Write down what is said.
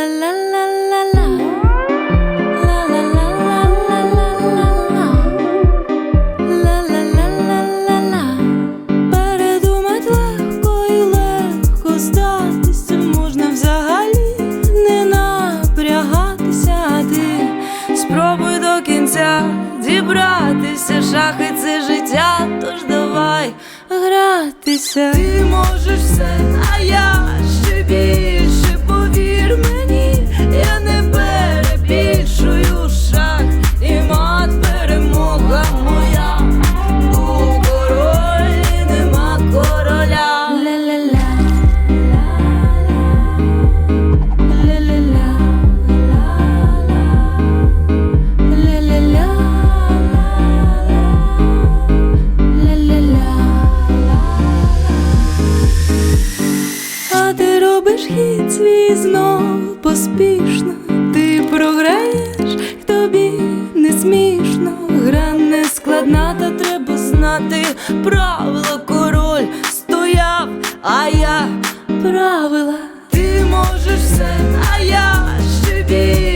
Передумать легко і легко здатися можна взагалі не напрягатися, а ти спробуй до кінця дібратися. Шахи — це життя, тож давай гратися. Ти можеш все, а я ще більше, повір мені, я не перебільшую. Шах і мат, перемога моя, був король і нема короля. Ля-ля-ля, ля-ля-ля, ля-ля-ля, ля-ля-ля. А ти робиш хід свій знов поспішно, ти програєш, тобі не смішно. Гра не складна, та треба знати правила. Король стояв, а я правила. Ти можеш все, а я ще більше.